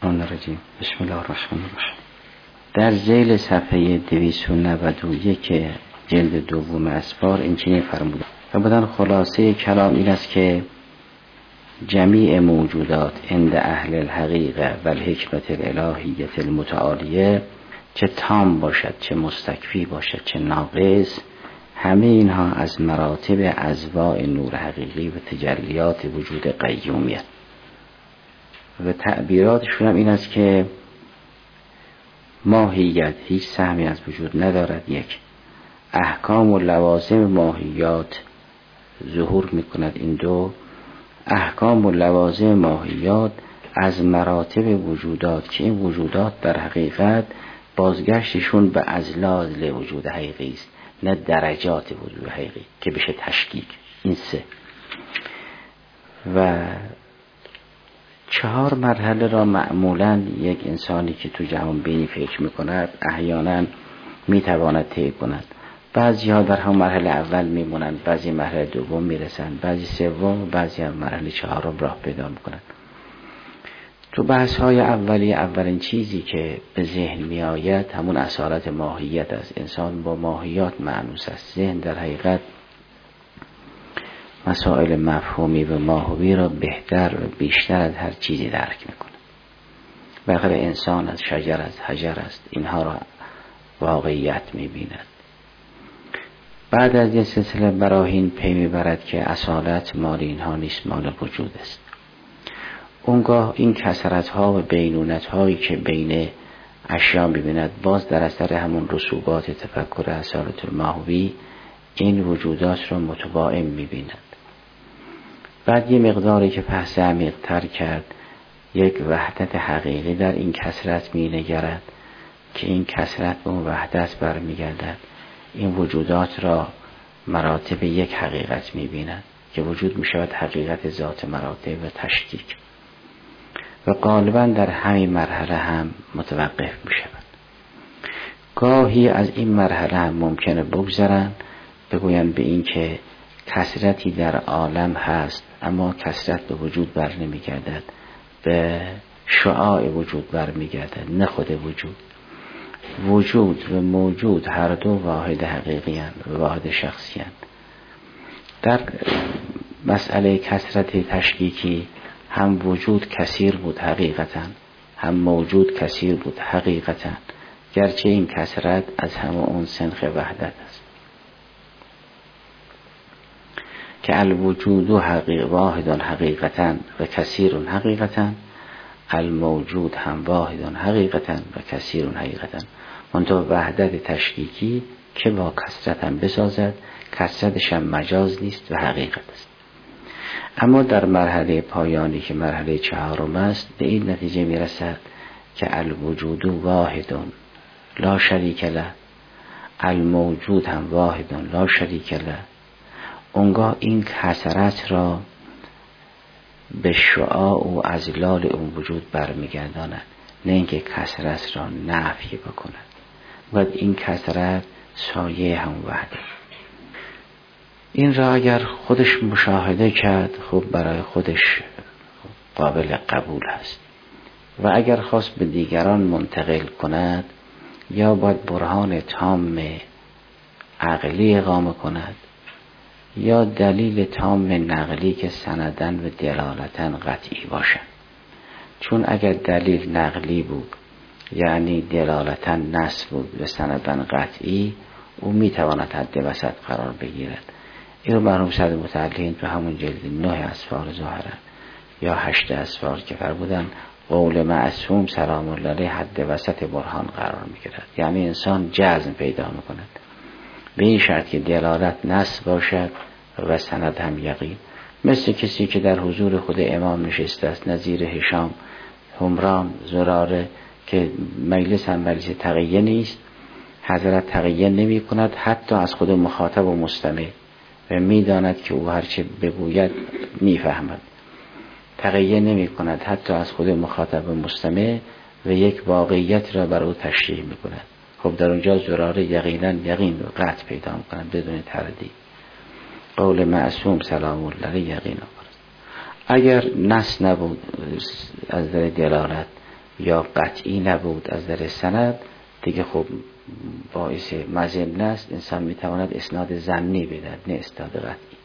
الشیطان الرجیم. بسم الله الرحمن الرحیم. در ذیل صفحه 291 جلد دوم اسفار این چنین فرموده و بدن خلاصه کلام این است که جمیع موجودات عند اهل الحقیقه و الحکمت الالهیت المتعالیه، چه تام باشد چه مستکفی باشد چه ناقص، همه اینها از مراتب ازواء نور حقیقی و تجلیات وجود قیومیت و تعبیراتشون هم این است که ماهیت هیچ سهمی از وجود ندارد. یک، احکام و لوازم ماهیات ظهور میکند. این دو، احکام و لوازم ماهیات از مراتب وجودات که این وجودات در حقیقت بازگشتشون به ازلال وجود حقیقی است، نه درجات وجود حقیقی که بشه تشکیک. این سه. و 4 مرحله را معمولا یک انسانی که تو جهان بینی فکر میکند احیانا میتواند طی کند. بعضی ها در هم مرحله اول میمونند، بعضی مرحله دوم میرسند، بعضی سوم، بعضی هم مرحله 4 راه پیدا میکنند. تو بحث های اولی اولین چیزی که به ذهن میآید همون اصالت ماهیت است. انسان با ماهیات مانوس است. ذهن در حقیقت مسائل مفهومی و ماهوی را بهتر و بیشتر از هر چیزی درک میکنه. بالاخره انسان از شجر از حجر است، اینها را واقعیت میبیند. بعد از این سلسله براهین پی میبرد که اصالت مال اینها نیست، مال وجود است. اونگاه این کثرت ها و بینونت هایی که بین اشیا میبیند باز در اثر همون رسوبات تفکر اصالت الماهوی این وجودات را متباین میبیند. بعد یه مقداری که بحث عمیق تر کرد، یک وحدت حقیقی در این کثرت می نگرد که این کثرت به اون وحدت برمیگردد. این وجودات را مراتب یک حقیقت می بیند که وجود می شود حقیقت ذات مراتب و تشکیک و غالبا در همین مرحله هم متوقف می شود. گاهی از این مرحله هم ممکنه بگذرن، بگوین به این که کثرتی در عالم هست اما کثرت به وجود بر نمی گردد، به شعاع وجود بر می گردد، نه خود وجود. وجود و موجود هر دو واحد حقیقی هستند و واحد شخصی هستند. در مسئله کثرت تشکیکی هم وجود کثیر بود حقیقتا، هم موجود کثیر بود حقیقتا، گرچه این کثرت از همه اون سنخ وحدت است که الوجود واحد حقیقتا و کثیر حقیقتا، الموجود هم واحد حقیقتا و کثیر حقیقتا. منتها وحدت تشکیکی که با کثرت هم بسازد، کثرتش هم مجاز نیست و حقیقت است. اما در مرحله پایانی که مرحله 4 است به این نتیجه میرسد که الوجود واحد لا شریک له، الموجود هم واحد لا شریک له. اونگاه این کثرت را به شعاع و ازلال اون وجود برمیگرداند، نه اینکه کثرت را نفی بکند. و این کثرت سایه هم وحده. این را اگر خودش مشاهده کرد خب برای خودش قابل قبول است و اگر خواست به دیگران منتقل کند یا باید برهان تام عقلی اقامه کند یا دلیل تام نقلی که سندن و دلالتن قطعی باشد. چون اگر دلیل نقلی بود یعنی دلالتن نص بود و سندن قطعی، او میتواند حد وسط قرار بگیرد. این رو مرحوم سید متعلین تو همون جلد 9 اسفار ظاهرا یا 8 اسفار که فرمودن قول معصوم سلام الله علیه حد وسط برهان قرار میگیرد. یعنی انسان جزم پیدا میکند به این شرط که دلالت نص باشد و سند هم یقین. مثل کسی که در حضور خود امام نشسته است، نظیر هشام، همران، زراره که مجلس هم مجلس تقیه نیست، حضرت تقیه نمی کند حتی از خود مخاطب و مستمع و می داند که او هرچه بگوید می فهمد. تقیه نمی کند حتی از خود مخاطب و مستمع و یک واقعیت را بر او تشریح می کند. خب در اونجا زراره یقینا یقین و قطع پیدا می کند بدون تردید. قول معصوم سلام الله علیه یقین آورد. اگر نص نبود از در دلالت یا قطعی نبود از در سند، دیگه خب باعث مذمه است. انسان میتواند اسناد ظنی بدهد نه اسناد قطعی.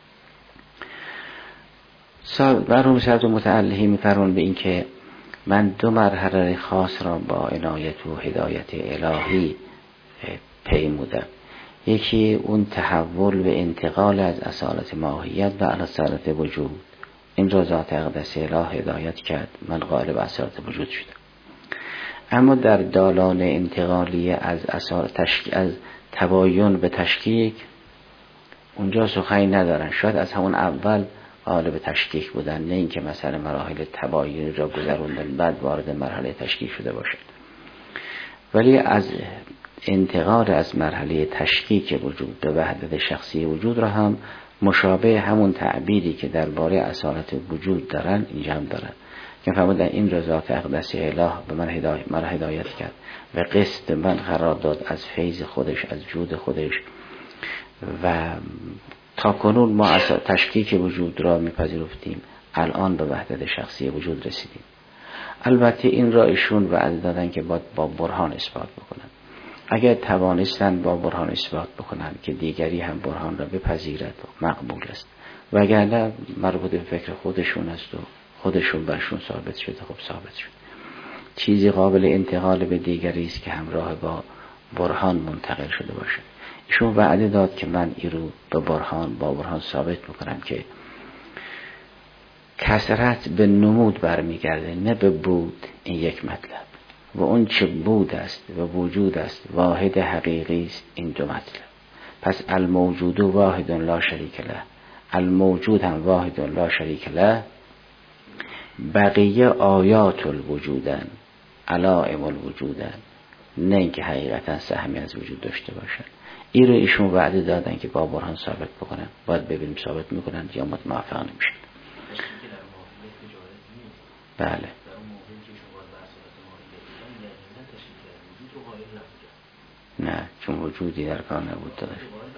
مرحوم صدر متعلهی میفرمون به این که من 2 مرحله خاص را با عنایت و هدایت الهی پیمودم. یکی اون تحول به انتقال از اصالت ماهیت و اصالت وجود، این را ذات اقدس اله هدایت کرد، من قائل به اصالت وجود شدم. اما در دالان انتقالی از از تباین به تشکیک اونجا سخنی ندارن، شاید از همون اول قائل به تشکیک بودن، نه اینکه مثلا مراحل تباین را گذروندن بعد وارد مرحله تشکیک شده باشد. ولی از انتقال از مرحله تشکیک وجود به وحدت شخصی وجود را هم مشابه همون تعبیری که درباره اصالت وجود دارن اینجا هم دارن که فرمودن این را ذات اقدس اله به من هدایت کرد و قسط من قرار داد از فیض خودش، از جود خودش، و تا کنون ما از تشکیک وجود را میپذیرفتیم، الان به وحدت شخصی وجود رسیدیم. البته این را ایشون وعده دادن که با برهان اثبات بکنن. اگر توانستن با برهان اثبات بکنن که دیگری هم برهان را بپذیرد و مقبول است، وگرنه مربوط به فکر خودشون است و خودشون برشون ثابت شده، خب ثابت شد. چیزی قابل انتقال به دیگری است که همراه با برهان منتقل شده باشد. ایشون وعده داد که من این رو با برهان ثابت میکنم که کثرت به نمود برمیگرده نه به بود. این یک مطلب. و اون چه بود است و وجود است واحد حقیقی است، این 2 مطلب. پس الموجود واحد لا شریک له، الموجود هم واحد لا شریک له، بقیه آیات الوجودن علائم الوجودن، نه اینکه حقیقتا سهمی از وجود داشته باشن. این رو ایشون وعده دادن که با برهان ثابت بکنن. باید ببینیم ثابت میکنن یا موفق نمیشن. بله. نه، چون وجودی در کار نبود داشت.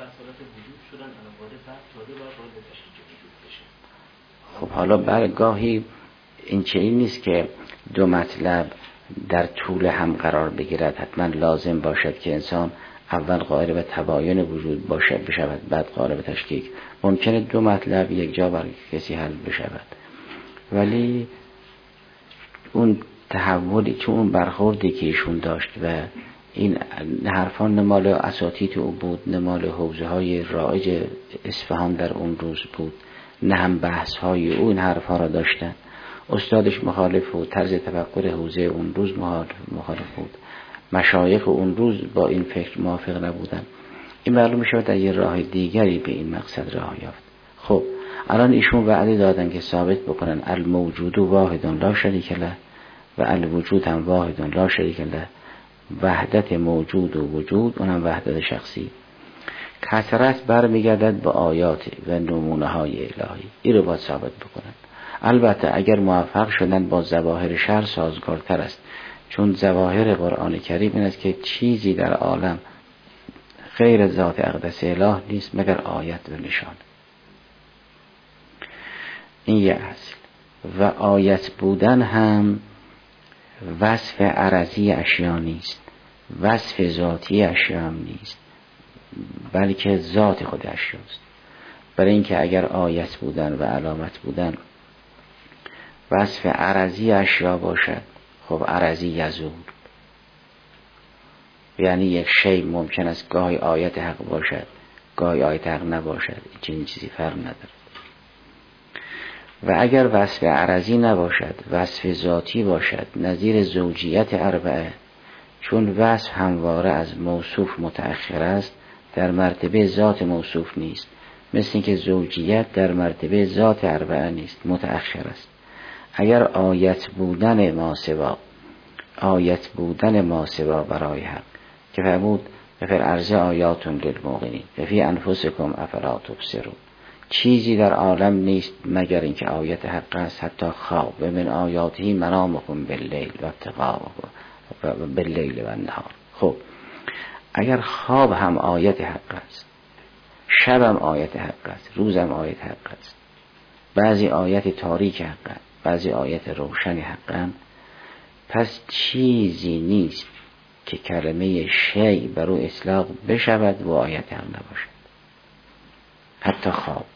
خب حالا برگاهی این چنین نیست که 2 مطلب در طول هم قرار بگیرد. حتما لازم باشد که انسان اول قائل به تباین وجود بشود، بعد قائل به تشکیک. ممکنه 2 مطلب یک جا برای کسی حل بشود، ولی اون تحولی، چون اون برخوردی که ایشون داشت و این حرفان نمال اساتید او بود، نمال حوزه های رایج اصفهان در اون روز بود، نه هم بحث های او این حرفها را داشتن. استادش مخالف بود، طرز تفکر حوزه اون روز مخالف بود، مشایخ اون روز با این فکر موافق نبودن. این معلوم شد در یه راه دیگری به این مقصد راه یافت. خب الان ایشون وعده دادن که ثابت بکنن الموجود واحد لا شریک له و الوجود هم واحد لا شریک له، وحدت موجود و وجود، اونم وحدت شخصی. کثرت برمیگردد به آیات و نمونه های الهی. این رو باید ثابت بکنن. البته اگر موفق شدن با ظواهر شرع سازگارتر است، چون ظواهر قرآن کریم این است که چیزی در عالم غیر ذات اقدس اله نیست مگر آیت و نشان. این یه اصل. و آیت بودن هم وصف عرضی اشیا نیست، وصف ذاتی اشیا نیست، بلکه ذات خود اشیاست. برای اینکه اگر آیت بودن و علامت بودن وصف عرضی اشیا باشد، خب عرضی یزول، یعنی یک شی ممکن است گاهی آیت حق باشد گاهی آیت حق نباشد، این چیزی فرق نداره. و اگر وصف عرضی نباشد، وصف ذاتی باشد، نظیر زوجیت اربعه، چون وصف همواره از موصوف متأخر است، در مرتبه ذات موصوف نیست، مثل اینکه زوجیت در مرتبه ذات اربعه نیست، متأخر است. اگر آیت بودن ما سوا برای حق که فرمود فی الارض آیات للموقنین و فی انفسکم افلا تبصرون، چیزی در عالم نیست مگر اینکه آیت حق است، حتی خواب. و من آیاته منامکم باللیل و باللیل و النهار. خب اگر خواب هم آیت حق است، شب هم آیت حق است، روز هم آیت حق است، بعضی آیت تاریک حق است، بعضی آیت روشن حق است، پس چیزی نیست که کلمه شیء بر او اطلاق بشود و آیت هم نباشد، حتی خواب.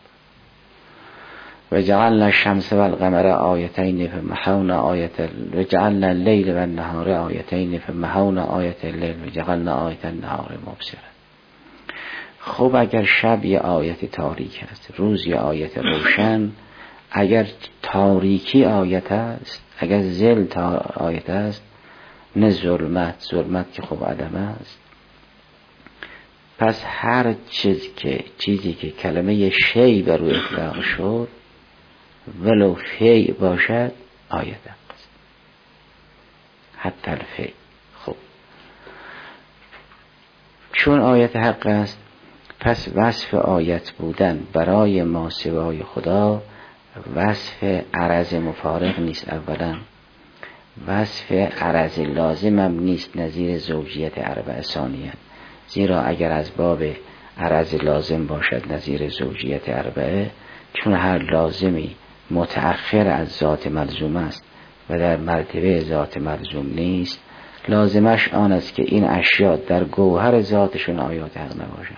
و جعلنا الشمس والقمر آیتین فمحونا و جعلنا اللیل والنهار آیتین فمحونا آیت اللیل و جعلنا آیت النهار مبصرا. خب اگر شب یه آیت تاریک است، روز یه آیت روشن، اگر تاریکی آیت است، اگر ظل آیت است، نه ظلمت که خب عدم است. پس هر چیزی که کلمه شی بر او اطلاق شد ولو فی باشد آیت است، حتی الفی. خب چون آیت حق است، پس وصف آیت بودن برای ما سوای خدا وصف عرض مفارق نیست. اولا وصف عرض لازم هم نیست نظیر زوجیت اربعه. ثانیا زیرا اگر از باب عرض لازم باشد نظیر زوجیت اربعه، چون هر لازمی متأخر از ذات ملزوم است و در مرتبه ذات ملزوم نیست، لازمش آن است که این اشیاء در گوهر ذاتشون آیات حق نباشند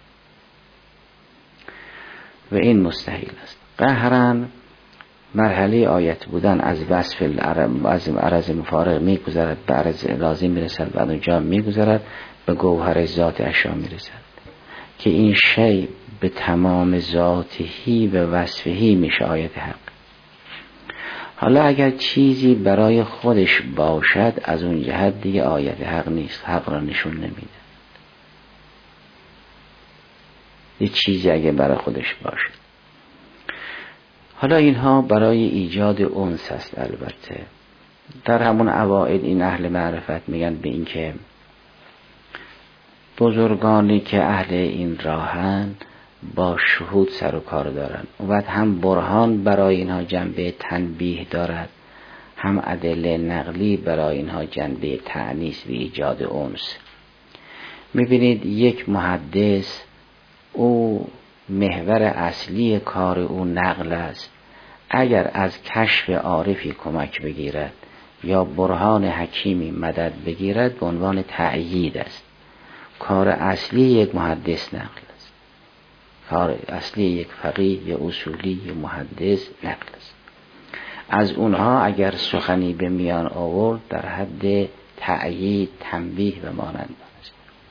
و این مستحیل است. قهراً مرحله آیت بودن از وصف از عرض مفارق میگذرد به عرض لازم میرسد، بعد اونجا میگذرد به گوهر ذات اشیاء میرسد که این شی به تمام ذاتهی و وصفهی میشه آیت حق. حالا اگر چیزی برای خودش باشد، از اون جهت دیگه آیت حق نیست، حق را نشون نمیده. یه چیزی اگر برای خودش باشد، حالا اینها برای ایجاد انس است. البته در همون اوائل این اهل معرفت میگن به این که بزرگانی که اهل این راهن با شهود سر و کار دارن و بعد هم برهان برای اینها جنبه تنبیه دارد، هم ادله نقلی برای اینها جنبه تأنیس و ایجاد انس. میبینید یک محدث او محور اصلی کار او نقل است. اگر از کشف عارفی کمک بگیرد یا برهان حکیمی مدد بگیرد به عنوان تأیید است. کار اصلی یک محدث نقل است، کار اصلی یک فقیه یا اصولی یا محدث نقل است. از اونها اگر سخنی به میان آورد در حد تأیید، تنبیه و مانند است.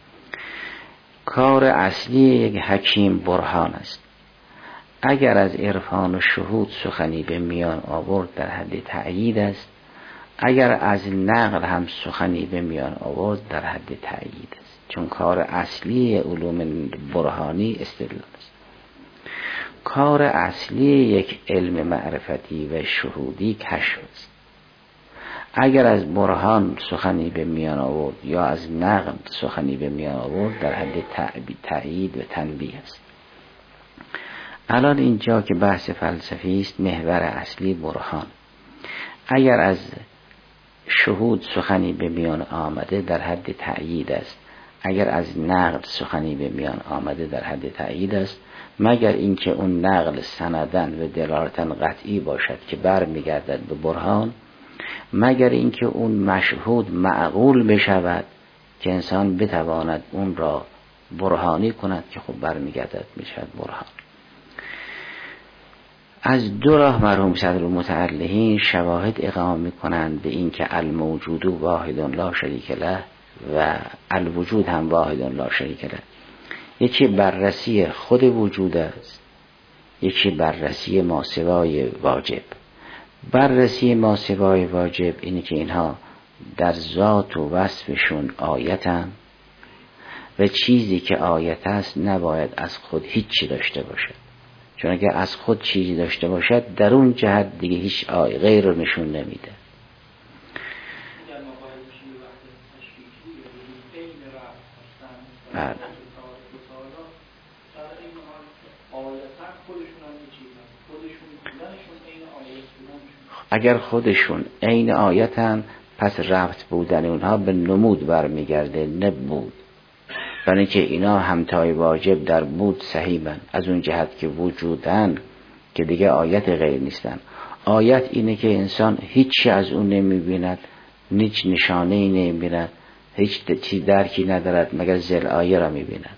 کار اصلی یک حکیم برهان است. اگر از عرفان و شهود سخنی به میان آورد در حد تأیید است، اگر از نقل هم سخنی به میان آورد در حد تأیید است، چون کار اصلی علوم برهانی استدلال است. کار اصلی یک علم معرفتی و شهودی کشف است. اگر از برهان سخنی به میان آورد یا از نقل سخنی به میان آورد در حد تأیید و تنبیه است. الان اینجا که بحث فلسفی است، محور اصلی برهان. اگر از شهود سخنی به میان آمده در حد تأیید است، اگر از نقل سخنی به میان آمده در حد تأیید است، مگر اینکه اون نقل سندن و دلالتن قطعی باشد که بر میگردد به برهان، مگر اینکه اون مشهود معقول بشود که انسان بتواند اون را برهانی کند که خب بر میگردد میشد برهان. از دو راه مرحوم صدرالمتعلحین شواهد اقامه میکنند به این که الموجود واحد لا شریک له و الوجود هم واحد لا شریک له. یکی بررسی خود وجود است، یکی بررسی ماسوای واجب. بررسی ماسوای واجب اینه که اینها در ذات و وصفشون آیتن و چیزی که آیت است نباید از خود هیچی داشته باشد، چون اگر از خود چیزی داشته باشد در اون جهت دیگه هیچ غیر رو نشون نمیده. بله. اگر خودشون عین آیتن پس ربط بودن اونها به نمود برمیگرده، نه بود. برای اینکه اینا همتای واجب در بود صحیحن از اون جهت که وجودن که دیگه آیت غیر نیستن. آیت اینه که انسان هیچی از اون نمیبیند هیچ نشانه ای نمیبیند، هیچ چیز درکی ندارد مگر ظل آیه را میبیند.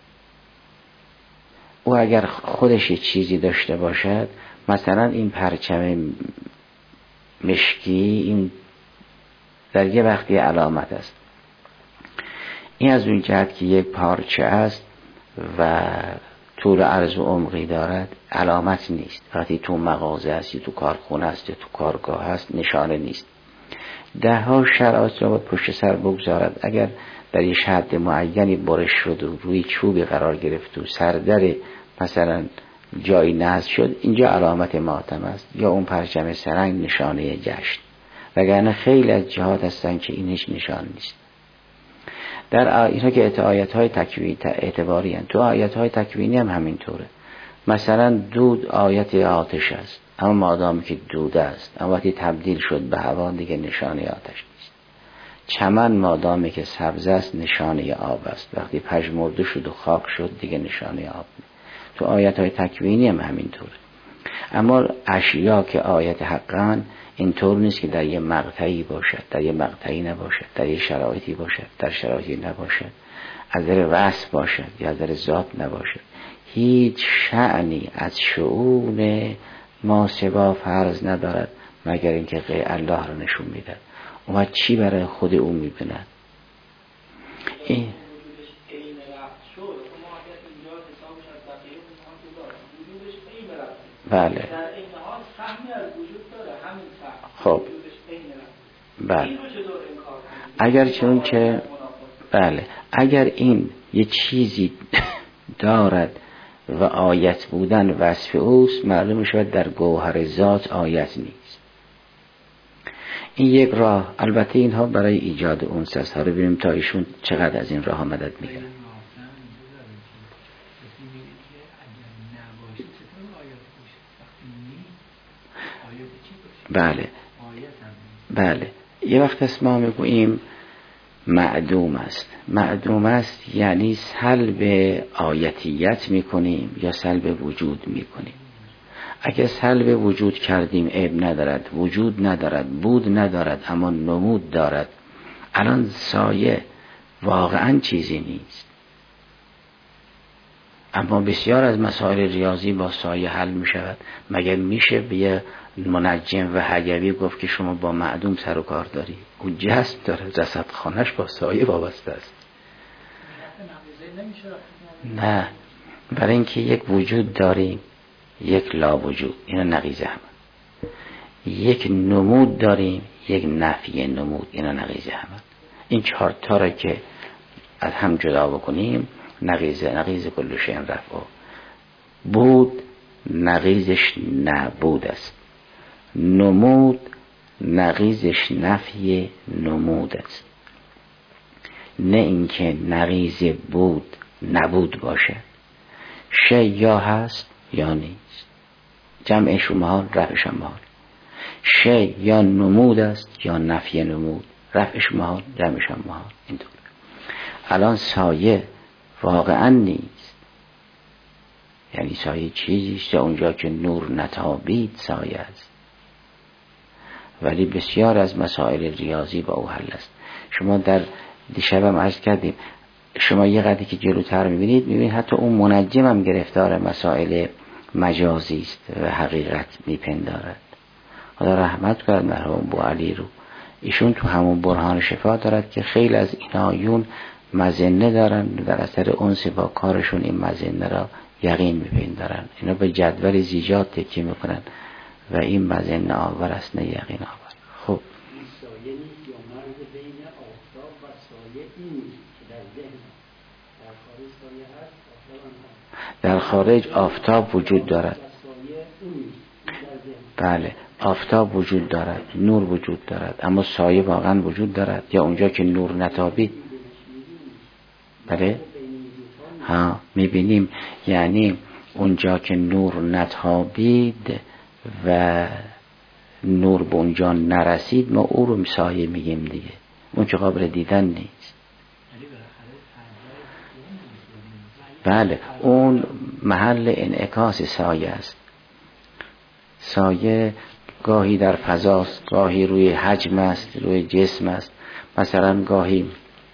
او اگر خودش یه چیزی داشته باشد، مثلا این پرچم مشکی، این در یه وقتی علامت است. این از اون جهت که یک پارچه است و طول و عرض و عمقی دارد علامت نیست. وقتی تو مغازه است یا تو کارخونه است یا تو کارگاه است نشانه نیست. ده ها شرایط را باید پشت سر بگذارد. اگر در یک حد معینی برش شد و روی چوبی قرار گرفت و سردر مثلا جایی نصب شد، اینجا علامت ماتم است یا اون پرچم سرنگ نشانه جشن. وگرنه خیلی از جهات هستن که این هیچ نشان نیست. در اینها که آیات‌های تکوینی اعتباری هستند، تو آیات‌های تکوینی هم همینطوره. مثلا دود آیت آتش است، اما مادامی که دود است، اما وقتی تبدیل شد به هوا دیگه نشانه آتش نیست. چمن مادامی که سبز است نشانه آب است، وقتی پژمرده شد و خاک شد دیگه نشانه آب نیست. تو آیات‌های تکوینی هم همینطوره. اما اشیا که آیت حقاً اینطور نیست که در یه مقطعی باشد، در یه مقطعی نباشد، در یه شرایطی باشد، در شرایطی نباشد، از در وصف باشد یا از در ذات نباشد. هیچ شأنی از شؤون ما سوا فرض ندارد مگر اینکه غیر الله رو نشون میده. اون چی برای خود او میبیند؟ این بله خب بله اگر چون که بله اگر این یه چیزی دارد و آیت بودن وصف اوست، معلوم شود در گوهر ذات آیت نیست. این یک راه. البته اینها برای ایجاد اونس است. ها رو ببینیم تا ایشون چقدر از این راه مدد میگن. بله بله یه وقت است ما میگوییم معدوم است. معدوم است یعنی سلب آیتیت میکنیم یا سلب وجود میکنیم. اگه سلب وجود کردیم عیب ندارد، وجود ندارد، بود ندارد، اما نمود دارد. الان سایه واقعا چیزی نیست، اما بسیار از مسائل ریاضی با سایه حل می شود. مگر میشه به منجم و حیوی گفت که شما با معدوم سر و کار داری؟ اون جسم داره، جسد خانش با سایه وابسته است. نه، برای اینکه یک وجود داریم، یک لا وجود، اینا نقیضه هم. یک نمود داریم، یک نفی نمود، اینا نقیضه هم. این چهار تا را که از هم جدا بکنیم نقیض کل شیء رفع. بود نقیضش نبود است، نمود نقیضش نفی نمود است. نه اینکه نقیض بود نبود باشه. شی یا هست یا نیست، جمعش محال رفعش محال. شی یا نمود است یا نفی نمود، رفعش محال جمعش محال. اینطور الان سایه واقعا نیست، یعنی سایه چیزیست اونجا که نور نتابید سایه است. ولی بسیار از مسائل ریاضی با او حل است. شما در دیشب هم عرض کردیم، شما یه قدری که جلوتر میبینید حتی اون منجم هم گرفتار مسائل مجازی است و حقیقت میپندارد. خدا رحمت کنه مرحوم بوعلی رو. ایشون تو همون برهان شفا دارد که خیلی از این آیون مظنه دارن، در اثر انس با کارشون این مظنه را یقین میپندارن. اینا به جدول زیجات تکیه میکنن و این مظنه آور است نه یقین آور. خب سایه نیست یا مرز بین آفتاب و سایه این نیست که در ذهن در خارج سایه هست، آفتاب هم هست. در خارج آفتاب وجود دارد. بله آفتاب وجود دارد، نور وجود دارد، اما سایه واقعا وجود دارد یا اونجا که نور نتابید. بله ها میبینیم، یعنی اونجا که نور نتابید و نور به اونجا نرسید ما او رو سایه میگیم دیگه، اون که قابل دیدن نیست. بله اون محل انعکاس سایه است. سایه گاهی در فضاست، گاهی روی حجم است، روی جسم است. مثلا گاهی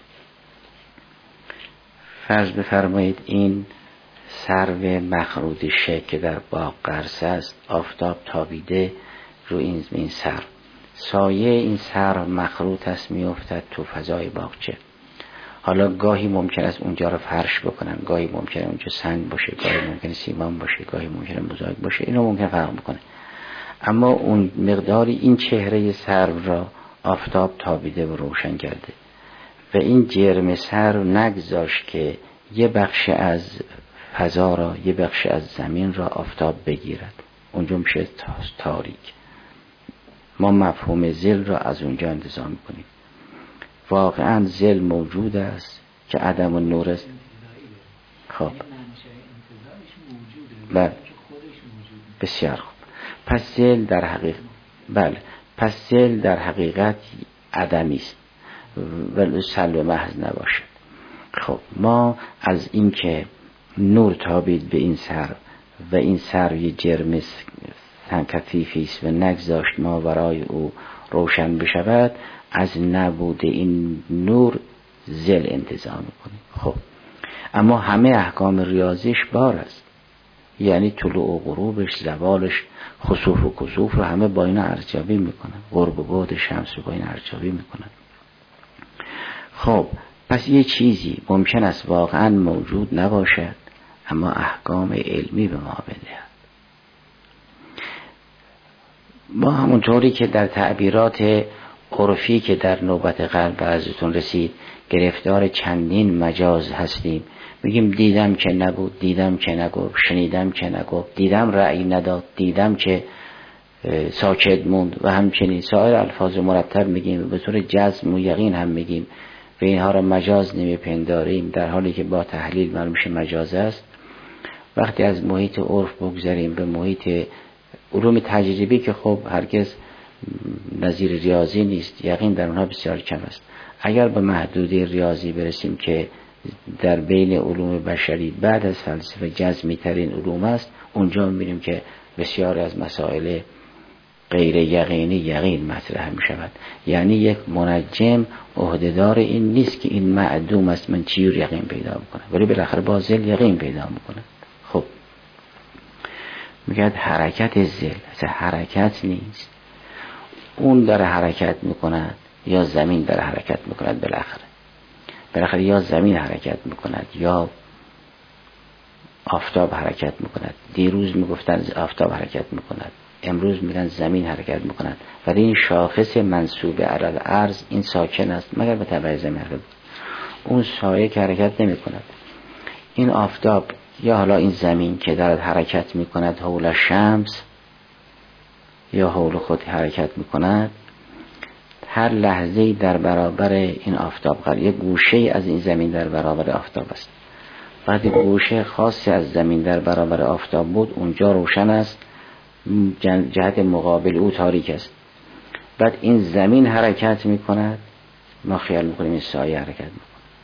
فرض بفرمایید این سرو مخروطی که در باغ قرص است، آفتاب تابیده رو این سرو، سایه این سرو مخروط است میافتد تو فضای باغچه. حالا گاهی ممکن است اونجا رو فرش بکنن، گاهی ممکن اونجا سنگ باشه، گاهی ممکن سیمان باشه، گاهی ممکن موزاییک باشه، اینو ممکن فرق بکنه. اما اون مقداری این چهره سرو را آفتاب تابیده و روشن کرده و این جرم سرو نگذاشت که یه بخش از فضا را، یه بخش از زمین را آفتاب بگیرد، اونجا میشه تاریک. ما مفهوم ظل را از اونجا انتزاع میکنیم. واقعا ظل موجود است که عدم و نور است. خب بله، بسیار خوب. پس ظل در حقیقت، بله، پس ظل در حقیقت عدمی است ولی سلب محض نباشه. خب ما از این که نور تابید به این سر و این سر یه جرم کثیفی است و نگذاشت ما برای او روشن بشود، از نبود این نور ظل انتزاع میکنیم. خب اما همه احکام ریاضیش بار است، یعنی طلوع و غروبش، زوالش، خسوف و کسوف رو همه با این ارزیابی میکنن، غرب و بعد شمس رو با این ارزیابی میکنن. خب پس یه چیزی ممکن است واقعا موجود نباشد اما احکام علمی به ما بدهد. ما همونطوری که در تعبیرات عرفی که در نوبت قبل براتون رسید گرفتار چندین مجاز هستیم. میگیم دیدم که نبود، دیدم که نگفت، شنیدم که نگفت، دیدم رأی نداد، دیدم که ساکت موند و همچنین سایر الفاظ مرتب میگیم، به طور جزم و یقین هم میگیم و اینها را مجاز نمیپنداریم، در حالی که با تحلیل معلوم میشه مجاز است. وقتی از محیط عرف بگذاریم به محیط علوم تجربی که خب هرگز نظیر ریاضی نیست، یقین در اونها بسیار کم است. اگر به محدوده ریاضی برسیم که در بین علوم بشری بعد از فلسفه جزمی ترین علوم است، اونجا می‌بینیم که بسیار از مسائل غیر یقینی یقین مطرح می شود. یعنی یک منجم عهدهدار این نیست که این معدوم است من چی رو یقین پیدا بکنم، ولی بالاخره با ظل یقین پیدا میکنه. خب میگه حرکت ظل اصلا حرکت نیست، اون داره حرکت میکند یا زمین داره حرکت میکند، بالاخره یا زمین حرکت میکند یا آفتاب حرکت میکند. دیروز میگفتن آفتاب حرکت میکند، امروز میگن زمین حرکت میکند، ولی این شاخص منصوب علی الارض این ساکن است مگر به تبع زمین حرکت. اون سایه که حرکت نمیکند. این آفتاب یا حالا این زمین که دارد حرکت میکند حول شمس یا حول خود حرکت میکند، هر لحظه‌ای در برابر این آفتاب قرار، یک گوشه از این زمین در برابر آفتاب است. وقتی گوشه خاصی از زمین در برابر آفتاب بود اونجا روشن است، جهت مقابل او تاریک است. بعد این زمین حرکت میکند، ما خیال میکنیم این سایه حرکت میکند.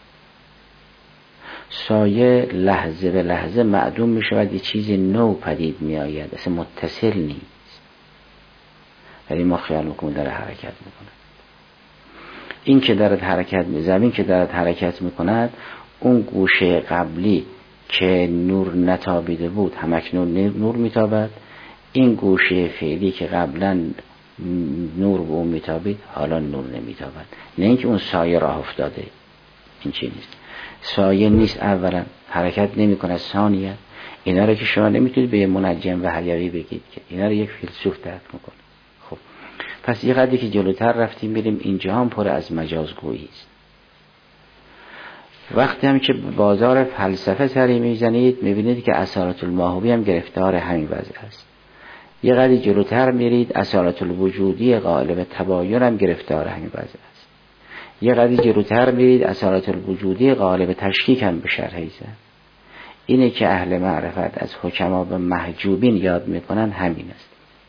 سایه لحظه به لحظه معدوم میشود، یه چیز نو پدید میآید، اصلا متصل نیست، ولی ما خیال میکنیم داره حرکت میکند. این که دارد حرکت زمین که دارد حرکت میکند، اون گوشه قبلی که نور نتابیده بود همکنون نور میتابد، این گوشه فعلی که قبلا نور به اون میتابید حالا نور نمیتابد. نه اینکه اون سایه راه افتاده، این چی نیست، سایه نیست، اولا حرکت نمی کنه، ثانیا اینا رو که شما نمیتونید به یه منجم و حیوی بگید که اینا رو یک فیلسوف درک میکنه. خب پس یه قدری که جلوتر رفتیم میریم اینجا هم پر از مجازگویی است. وقتی هم که بازار فلسفه سری میزنید میبینید که اصالت الماهوی هم گرفتار همین وضع است. یه قدری جلوتر میرید اصالت الوجودی غالب تباین هم گرفتار همین وضع است. یه قدری جلوتر میرید اصالت الوجودی غالب تشکیک هم به شرحی زن. اینه که اهل معرفت از حکما به محجوبین یاد میکنن همین است.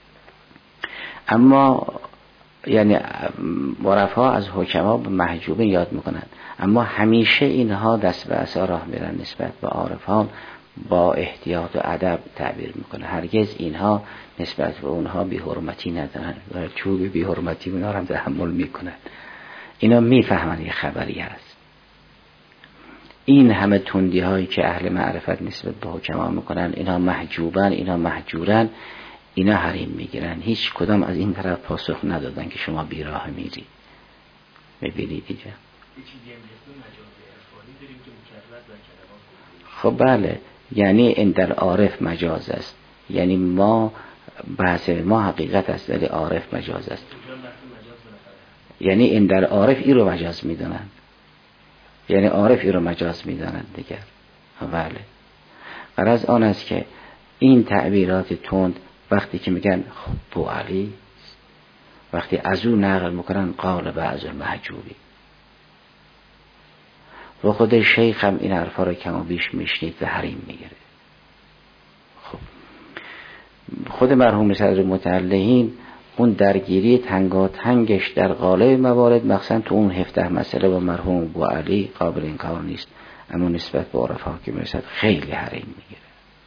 اما یعنی عرفا از حکما به محجوبین یاد میکنن، اما همیشه اینها دست به عصا راه میرن نسبت به عارفان با احتیاط و ادب تعبیر میکنه. هرگز اینها نسبت به اونها بی‌حرمتی ندارن و چوب بی‌حرمتی اونها هم تحمل میکنن. اینا میفهمن یه خبری هست. این همه تندی هایی که اهل معرفت نسبت به حکما میکنن، اینا محجوبن، اینا محجورن، اینا حریم میگیرن. هیچ کدام از این طرف پاسخ ندادن که شما بیراه میری. میبینید اینجا خب بله، یعنی این در عارف مجاز است، یعنی ما بحث ما حقیقت است ولی عارف مجاز است. یعنی این در عارف ای رو مجاز میدونن، یعنی عارف ای رو مجاز میدونن دیگر. بله، غرض آن است که این تعبیرات تند وقتی که میگن خب بو علی، وقتی از او نقل میکنن قال بعض المحجوبی، و خود شیخ هم این حرفا رو کم و بیش میشنید و حریم میگیره. خب خود مرحوم صدر متعلقین اون درگیری تنگاتنگش در قالب موارد مخصوصا تو اون 17 مسئله با مرحوم بو علی قابل انکار نیست، اما نسبت به عرفا که میرسد خیلی حریم میگیره.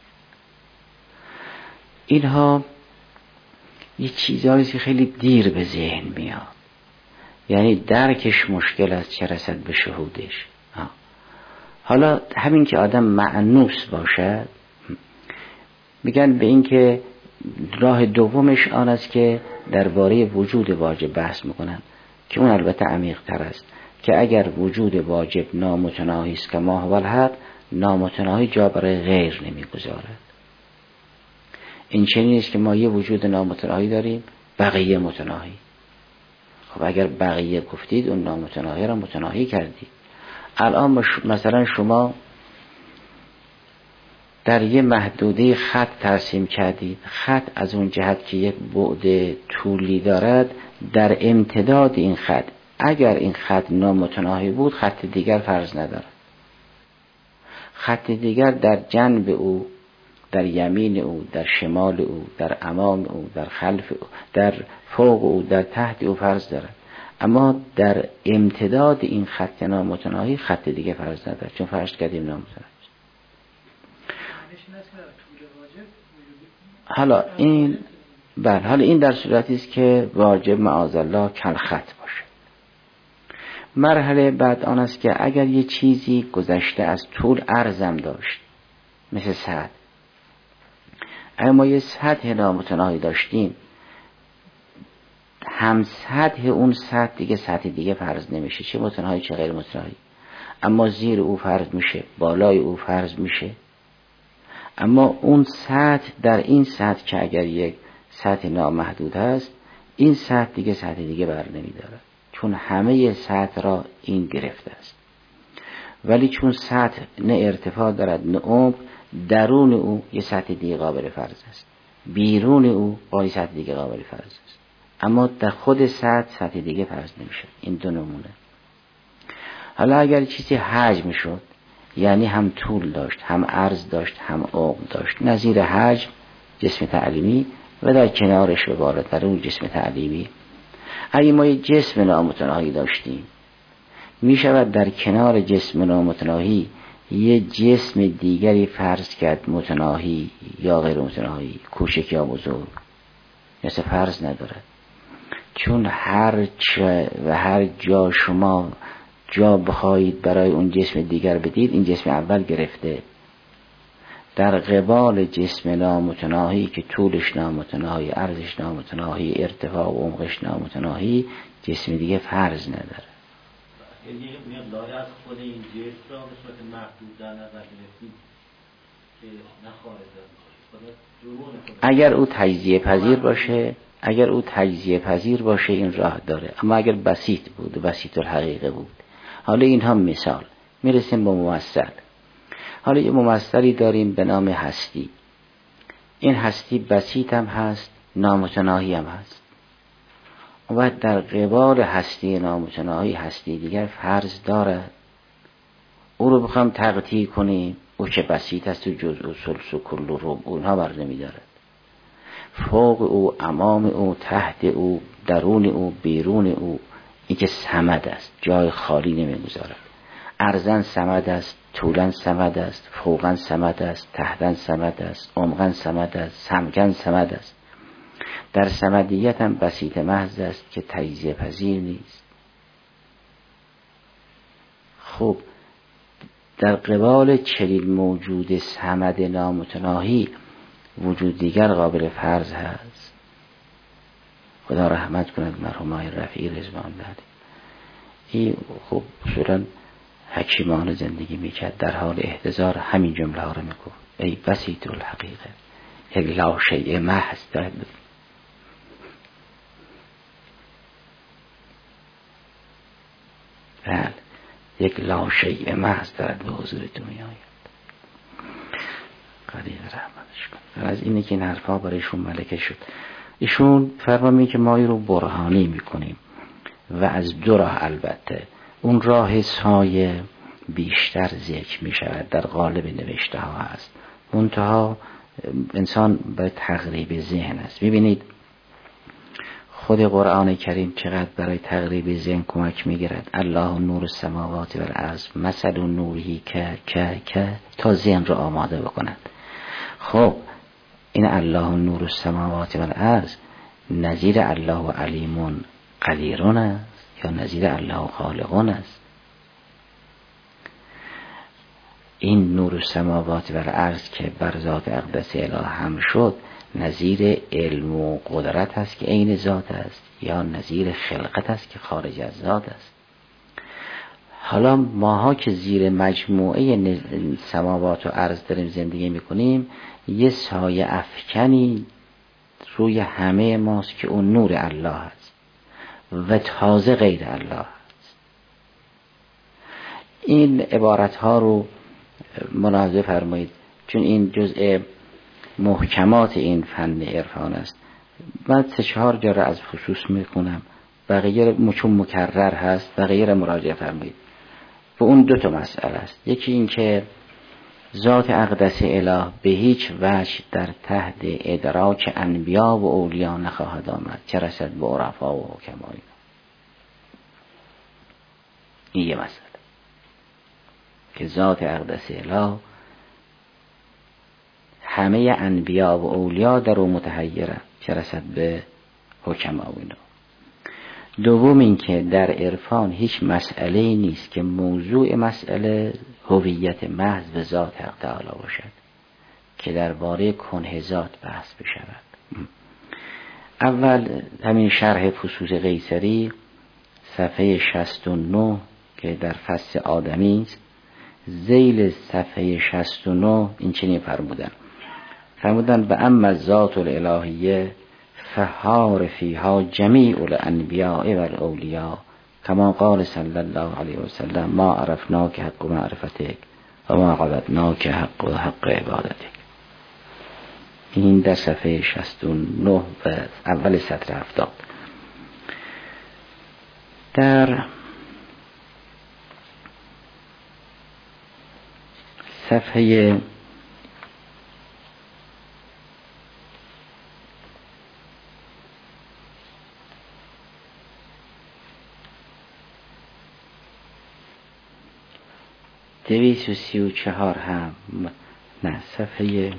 اینها یه چیزایی که خیلی دیر به ذهن میاد، یعنی درکش مشکل است چه رسد به شهودش. حالا همین که آدم مأنوس باشد، میگن به این که راه دومش آن است که درباره وجود واجب بحث میکنن که اون البته عمیق تر است، که اگر وجود واجب نامتناهی است که ما هو الحق، نامتناهی جا برای غیر نمیگذارد. این چنین است که ما یه وجود نامتناهی داریم، بقیه متناهی. خب اگر بقیه گفتید اون نامتناهی را متناهی کردید. الان مثلا شما در یه محدوده خط ترسیم کردید، خط از اون جهت که یک بعد طولی دارد، در امتداد این خط اگر این خط نامتناهی بود خط دیگر فرض ندارد. خط دیگر در جنب او، در یمین او، در شمال او، در امام او، در خلف او، در فوق او، در تحت او فرض دارد. اما در امتداد این خط نامتناهی خط دیگه فرض ندارد، چون فرض کردیم نامتناهی. حالا این حالا این در صورتی است که واجب معاذالله کل خط باشه. مرحله بعد آن است که اگر یه چیزی گذشته از طول عرضم داشت، مثل سطح، اگر ما یه سطح نامتناهی داشتیم، هم سطح اون سطح دیگه سطح دیگه فرض نمیشه، چه متناهی چه غیر متناهی. اما زیر او فرض میشه، بالای او فرض میشه. اما اون سطح در این سطح که اگر یک سطح نامحدود هست، این سطح دیگه سطح دیگه بر نمیداره، چون همه سطح را این گرفته است. ولی چون سطح نه ارتفاع دارد نه عمق، درون او یه سطح دیگه قابل فرض است، بیرون او با یه سطح دیگه قابل فرض است. اما در خود سطح دیگه فرض نمیشه. این دو نمونه. حالا اگر چیزی حجم شد، یعنی هم طول داشت، هم عرض داشت، هم عمق داشت، نظیر حجم جسم تعلیمی و در کنارش عبارت در اون جسم تعلیمی. اگه ما یه جسم نامتناهی داشتیم، می شود در کنار جسم نامتناهی یه جسم دیگری فرض کرد متناهی یا غیر متناهی، کوچک یا بزرگ، مثل فرض ندارد. چون هر جا شما جا بخواهید برای اون جسم دیگر بدید، این جسم اول گرفته. در قبال جسم نامتناهی که طولش نامتناهی، عرضش نامتناهی، ارتفاع و عمقش نامتناهی، جسم دیگه فرض نداره. یعنی مقداری از خود این جسم را به صورت محدود در نظر گرفتیم که نخواهد داشت. اگر او تجزیه پذیر باشه این راه داره. اما اگر بسیط بود، بسیط الحقیقه بود. حالا اینها مثال. میرسیم به ممثل. حالا یه ممثلی داریم به نام هستی. این هستی بسیط هم هست، نامتناهی هم هست. و در قبال هستی نامتناهی هستی دیگر فرض دارد. او رو بخوام تقطیع کنیم، او که بسیط است و جزء و ثلث و کل و ربع اونها بر نمی‌دارد. فوق او، امام او، تحت او، درون او، بیرون او، این که صمد است، جای خالی نمیگذارد. ارزن صمد است، طولن صمد است، فوقن صمد است، تحتن صمد است، عمقن صمد است، سمکن صمد است. در صمدیت هم بسیط محض است که تجزیه پذیر نیست. خب در قبال چنین موجود صمد نامتناهی وجود دیگر قابل فرض هست. خدا رحمت کند مرحوم آقای رفیعی رضوان الله علیه. این خب اصولا حکیمانه زندگی میکرد، در حال احتضار همین جمله ها رو میگفت: ای بسیط الحقیقه، یک لاشیء محض دارد. بله، یک لاشیء محض دارد به حضورتون میآید. قدیر رحمتش کن. از اینه که این حرفا برایشون ملکه شد. ایشون فرمانی که ما رو برهانی میکنیم و از دو راه، البته اون راه سایه بیشتر ذکر میشود، در قالب نوشته ها هست، منتها انسان به تقریب ذهن است. ببینید خود قرآن کریم چقدر برای تقریب ذهن کمک میگیرد. الله نور السماوات و الارض مثل نوره که تا ذهن رو آماده بکند. خب این الله نور السماوات و الارض نظیر الله علیمون قدیرون است یا نظیر الله خالقون است؟ این نور السماوات و الارض که بر ذات اقدس اله هم شد نظیر علم و قدرت است که عین ذات است یا نظیر خلقت است که خارج از ذات است؟ حالا ماها که زیر مجموعه سماوات و ارض داریم زندگی میکنیم، یه سایه افکنی روی همه ماست که اون نور الله است و تازه غیر الله است. این عبارت ها رو ملاحظه فرمایید، چون این جزء محکمات این فن عرفان است. من 3-4 جا را از خصوص میکنم، بقیه چون مکرر هست بقیه را مراجعه فرمایید. و اون 2 مسئله است. یکی این که ذات اقدس اله به هیچ وجه در تحت ادراک انبیا و اولیا نخواهد آمد، چه رسد به عرفا و حکما. این یه مسئله که ذات اقدس اله همه انبیا و اولیا در او متحیرند، چه رسد به حکما و اینا. دوم این که در عرفان هیچ مسئله نیست که موضوع مسئله هویت محض و ذات حق تعالی باشد که درباره کنه ذات بحث بشود. اول همین شرح فصوص قیصری صفحه 69 که در فصل آدمی است، ذیل صفحه 69 این چنین فرمودن به اما ذات الالهیه فهار فیها جمیع الانبیاء و الاولیاء کما قال صلی الله علیه وسلم ما عرفناک حق معرفتک و ما عبدناک حق عبادتک. این در صفحه 69 و اول سطر 70. در صفحه 234 هم نه، صفحه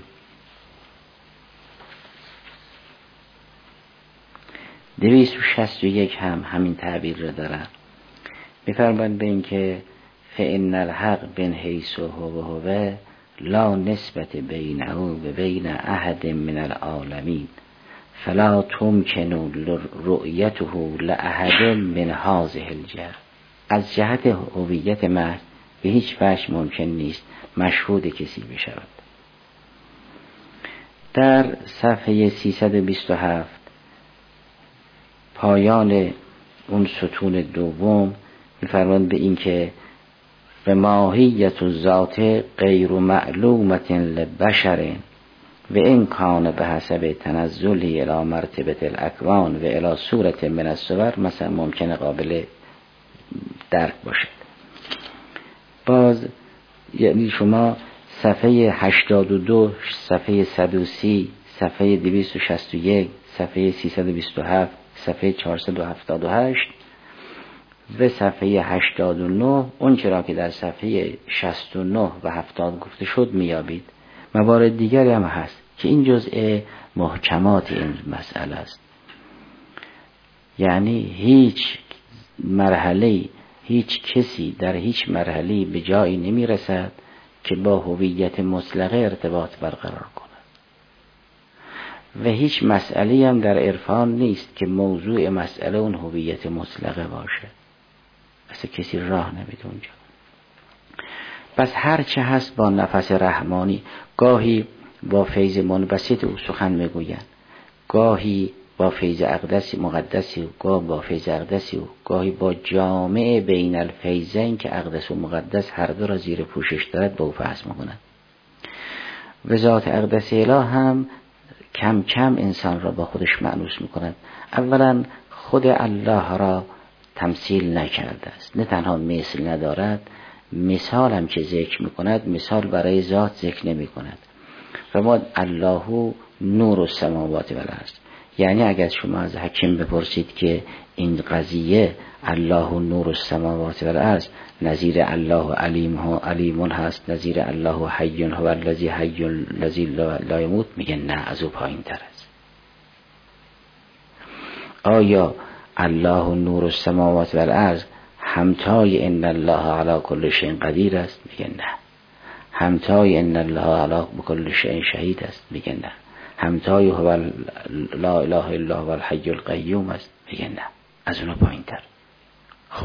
261 هم همین تعبیر رو دارن. میفرمایند به این که فإن الحق بن حیث هو لا نسبت بینه و بین احد من العالمین فلا تمکن رؤیته لأحد من هذه الجهة. از جهت هویت محض به هیچ وجه ممکن نیست مشهود کسی بشود. در صفحه 327 پایان اون ستون دوم می‌فرمایند به این که و ماهیت الذات غیر معلومة لبشر و این کان به حسب تنزلی الی مرتبه الاکوان و الی صورت من الصور مثلا ممکنه قابل درک باشد. باز یعنی شما صفحه 82 صفحه 130 صفحه 261 صفحه 327 صفحه 478 و صفحه 89 اون چرا که در صفحه 69 و 70 گفته شد میابید. موارد دیگری هم هست که این جزء محکمات این مسئله است. یعنی هیچ مرحله، هیچ کسی در هیچ مرحله به جایی نمیرسد که با هویت مطلقه ارتباط برقرار کند و هیچ مسئله هم در عرفان نیست که موضوع مسئله اون هویت مطلقه باشه. اصلا کسی راه نمیده اونجا. پس هر چه هست با نفس رحمانی، گاهی با فیض منبسط او سخن میگویند، گاهی با فیض اقدسی مقدسی، گاه با فیض اقدسی، گاهی با جامع بین الفیضین که اقدس و مقدس هر دو را زیر پوشش دارد با او فحص میکنند. و ذات اقدس اله هم کم کم انسان را با خودش مأنوس میکند. اولا خود الله را تمثیل نکرده است، نه تنها مثل ندارد، مثال هم که ذکر میکند مثال برای ذات ذکر نمیکند. و ما الله نور السماوات و الارض، یعنی اگر شما از حکیم بپرسید که این قضیه الله نور السماوات و الارض نظیر الله علیم هست، نظیر الله حی هو الذی حی الذی لا یموت، میگه نه، از او پایین تر است. آیا الله نور السماوات و الارض همتای ان الله علی کل شیء قدیر است؟ میگه نه. همتای ان الله علی کل شیء شهید است؟ میگه نه. همتای هو لا اله الا هو الحی القیوم است؟ میگه نه، از اونو پایین تر. خب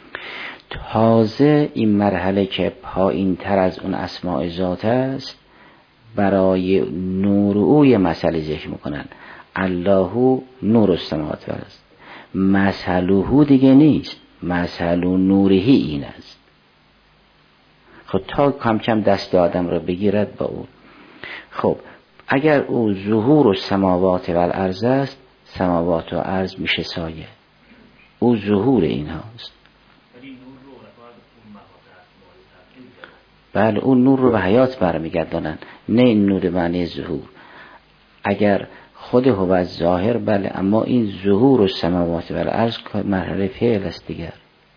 تازه این مرحله که پایین تر از اون اسماء ذات است برای نور اوی مسئله ذکر میکنن. الله نور السماوات و الارض، مثله دیگه نیست، مثل نورهی این است. خب تا کم کم دست آدم را بگیرد با او. خب اگر او ظهور السماوات و الارض است، سماوات و ارض میشه سایه، او ظهور این هاست. بله اون نور رو به حیات برمیگردانن، نه این نور معنی ظهور. اگر خود هو ظاهر بله، اما این ظهور السماوات و الارض مرحله فعل است دیگر.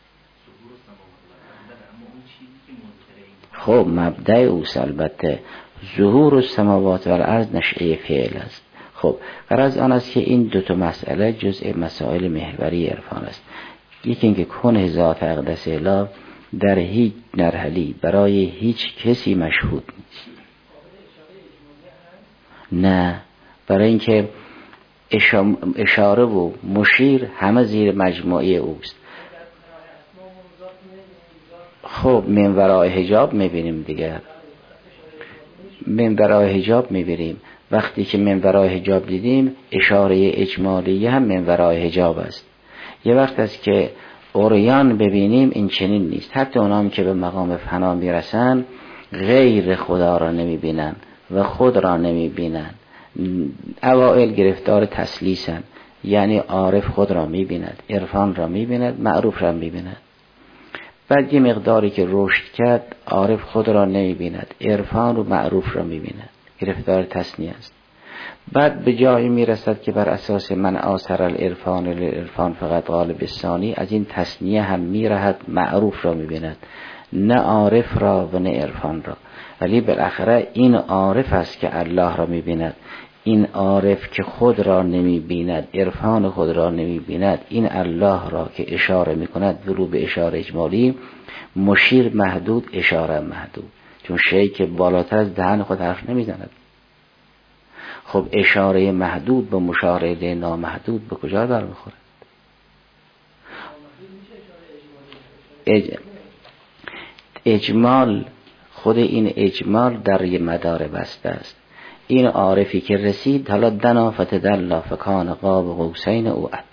خب مبدأ اوست، البته ظهور السماوات و الارض نشأه فعل است. خب غرض آن است که این دو تا مسئله جزء مسائل محوری عرفان است. یکی اینکه کنه ذات اقدس اله در هیچ مرحله برای هیچ کسی مشهود نیست. نه، برای اینکه اشاره و مشیر همه زیر مجموعه اوست. خب من ورای حجاب میبینیم دیگر، من ورای حجاب میبینیم. وقتی که من ورای حجاب دیدیم اشاره اجمالی هم من ورای حجاب است. یه وقت است که عریان ببینیم این چنین نیست. حتی اونام که به مقام فنا میرسن غیر خدا را نمیبینن و خود را نمیبینن. اوائل گرفتار تسلیسن، یعنی عارف خود را میبیند، عرفان را میبیند، معروف را میبیند. بعد یه مقداری که رشد کرد عارف خود را نمیبیند، عرفان و معروف را میبیند، گرفتار تسنیه است. بعد به جایی میرسد که بر اساس من آثر العرفان العرفان فقط غالب الثانی، از این تسنیه هم میرهد، معروف را میبیند، نه عارف را و نه عرفان را. ولی بالاخره این عارف است که الله را میبیند. این عارف که خود را نمیبیند، عرفان خود را نمیبیند، این الله را که اشاره میکند ولو به اشاره اجمالی، مشیر محدود، اشاره محدود، چون شیئی که بالاتر از دهن خود حرف نمیزند. خب اشاره محدود با مشاره نامحدود به کجا در میخورد؟ اجمال، خود این اجمال در یه مدار بسته است. این عارفی که رسید حالا دنا فتدلی فکان قاب قوسین او ادنی.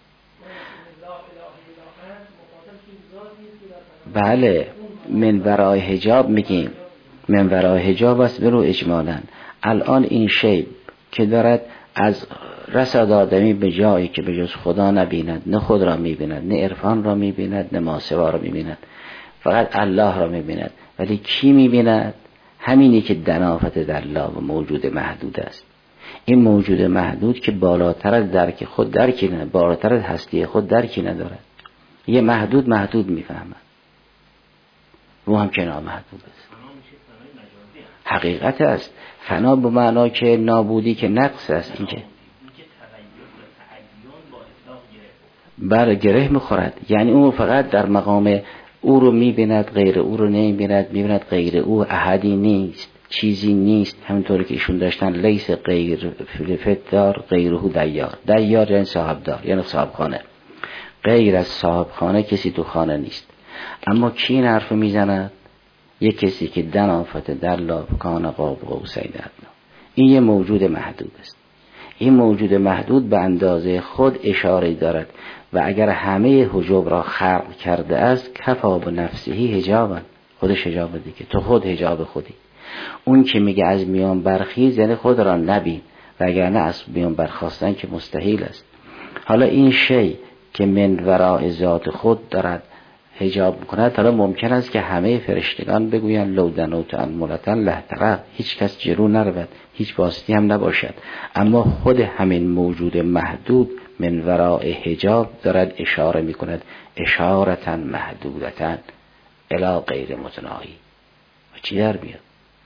بله من ورای حجاب میگیم، من ورای حجاب است برو اجمالا. الان این شی که دارد از رسد آدمی به جایی که به جز خدا نبیند، نه خود را میبیند، نه عرفان را میبیند، نه ماسوا را میبیند، فقط الله را میبیند. ولی کی میبیند؟ همینی که دنافت در الله و موجود محدود است. این موجود محدود که بالاتر از درک خود درکی ندارد، بالاتر از هستی خود درکی ندارد. یه محدود میفهمن، رو هم که نامحدود است. حقیقت است. فنا به معنا که نابودی که نقص است، این که بر گره میخورد، یعنی اون فقط در مقام او رو میبیند، غیر او رو نمیبیند، میبیند غیر او احدی نیست، چیزی نیست. همینطوری که ایشون داشتن لیس غیر فلفتدار غیره دیار یعنی صاحب دار، یعنی صاحب خانه. غیر از صاحب خانه کسی تو خانه نیست. اما کی این حرف میزند؟ یک کسی که دن آفت در لابکان قاب قوسین ادنا. این یه موجود محدود است. این موجود محدود به اندازه خود اشاره دارد و اگر همه حجاب را خلق کرده است کفا به نفسهی حجابا، خودش حجاب دیگه، تو خود حجاب خودی. اون که میگه از میان برخیز یعنی خود را نبین، وگرنه از میان برخاستن که مستحیل است. حالا این شی که من وراء ذات خود دارد حجاب میکند، حالا ممکن است که همه فرشتگان بگویند لو دنوت انملتا لهترق، هیچ کس جلو نرود، هیچ واسطی هم نباشد. اما خود همین موجود محدود من وراء حجاب دارد اشاره میکند، اشارتا محدودتا الی غیر متناهی. چی در میاد؟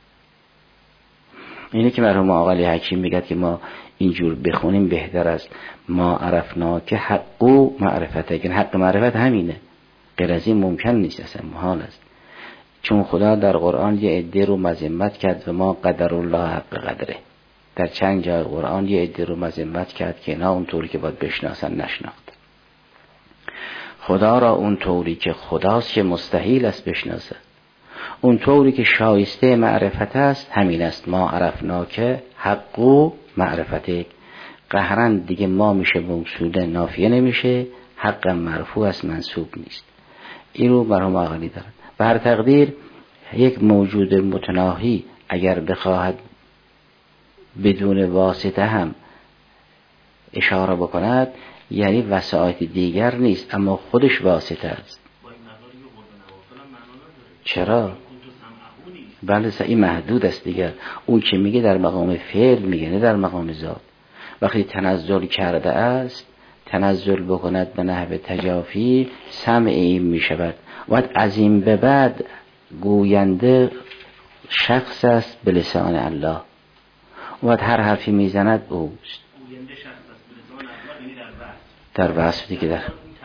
اینه که مرحوم آقای حکیم میگه که ما اینجور بخونیم بهتر است. ما عرفنا که حق و معرفته، که حق معرفت همینه، غیر از این ممکن نیست، اصلا محال است. چون خدا در قرآن یه عده رو مذمت کرد و ما قدر الله حق قدره. در چند جای قرآن یه عده رو مذمت کرد که نه اونطوری که باید بشناسن نشناخت. خدا را اونطوری که خداست که مستحیل است بشناسه، اونطوری که شایسته معرفت است همین است. ما عرفنا که حق و معرفته، قهرن دیگه ما میشه موصوله نافیه نمیشه، حق مرفوع است منصوب نیست. این رو مرحوم آقایی دارن. بر تقدیر یک موجود متناهی اگر بخواهد بدون واسطه هم اشاره بکند، یعنی وسایط دیگر نیست اما خودش واسطه است. چرا؟ بله این محدود است دیگر. اون که میگه در مقام فعل میگه، نه در مقام ذات. وقتی تنزل کرده است، تنزل بکند به نحو تجافی، سمع این میشود. و از این به بعد گوینده شخص است به لسان الله، و هر حرفی میزند اوست. در وصفی که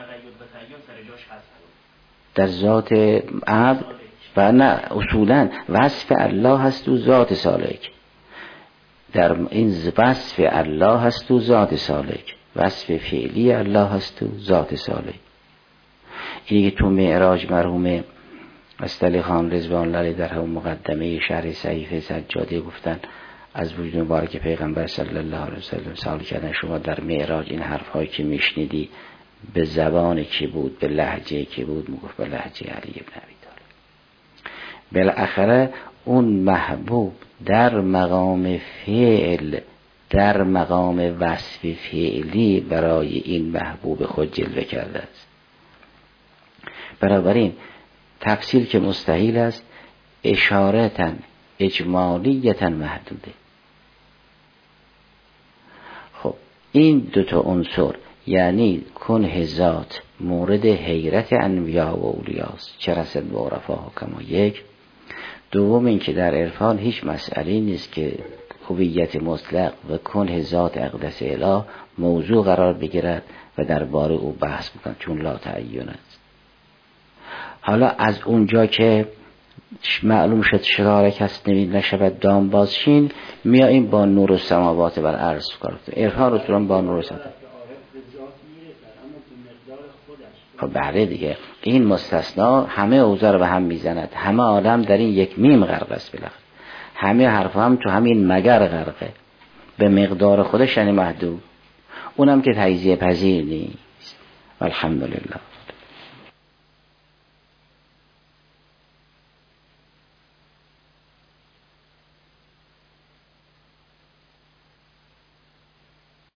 در ذات عبد و نه اصولا وصف الله هست و ذات سالک. در این وصف الله هست و ذات سالک، وصف فعلی الله هست و ذات سالک. اینی که تو معراج مرحوم استعلی خان رضوان الله در همون مقدمه شرح صحیفه سجاده گفتن از وجود مبارک پیغمبر صلی الله علیه وسلم سوال کردن شما در معراج این حرفایی که میشنیدی به زبان کی بود، به لهجه کی بود؟ میگفت به لهجه علی ابن ابی طالب. بالاخره اون محبوب در مقام فعل، در مقام وصف فعلی برای این محبوب خود جلوه کرده است. بنابراین تفصیل که مستحیل است، اشارتا اجمالیتا محدوده. خب این دوتا عنصر یعنی کنه ذات مورد حیرت انبیا و اولیاست، چه رسد به عرفا کما یک. دوم این که در عرفان هیچ مسئله نیست که هویت مطلق و کنه ذات اقدس اله موضوع قرار بگیرد و درباره او بحث بکن، چون لا تعین است. حالا از اونجا که معلوم شد شرارک هست نشود دام بازشین، میاییم با نور السماوات بر عرض کرد. عرفان رو تران با نور السماوات. خب بله دیگه، این مستثنا همه اوزار به هم میزند، همه آدم در این یک میم غرق است. بالاخره همه حرف هم تو همین مگر غرقه، به مقدار خودش یعنی محدود، اونم که تجزیه پذیر نیست. الحمدلله.